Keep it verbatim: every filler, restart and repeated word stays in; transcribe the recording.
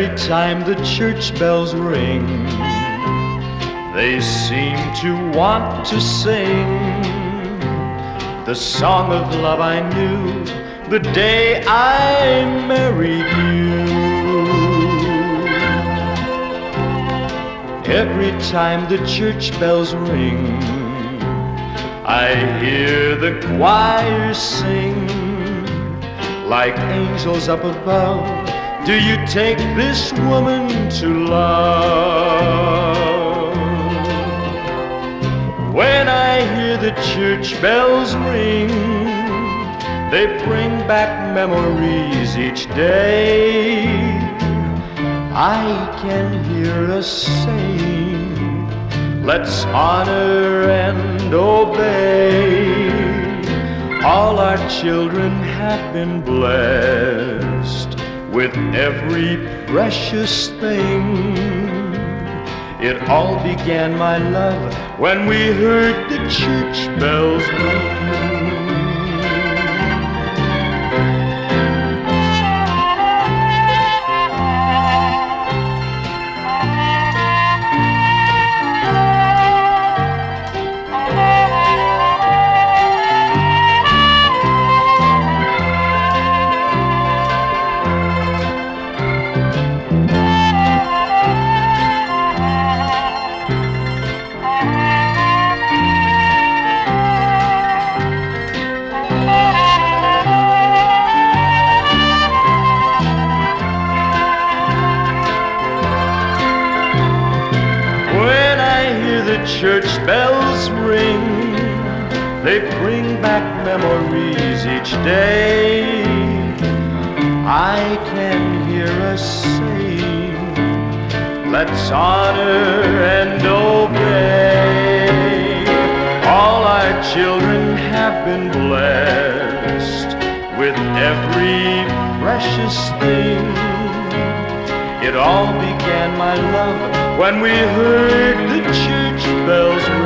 Every time the church bells ring, they seem to want to sing the song of love I knew the day I married you. Every time the church bells ring, I hear the choir sing like angels up above. Do you take this woman to love? When I hear the church bells ring, they bring back memories each day. I can hear us saying, let's honor and obey. All our children have been blessed with every precious thing. It all began, my love, when we heard the church bells ring. Church bells ring, they bring back memories each day. I can hear us saying, let's honor and obey. All our children have been blessed with every precious thing. It all began, my love, when we heard the church bells ring.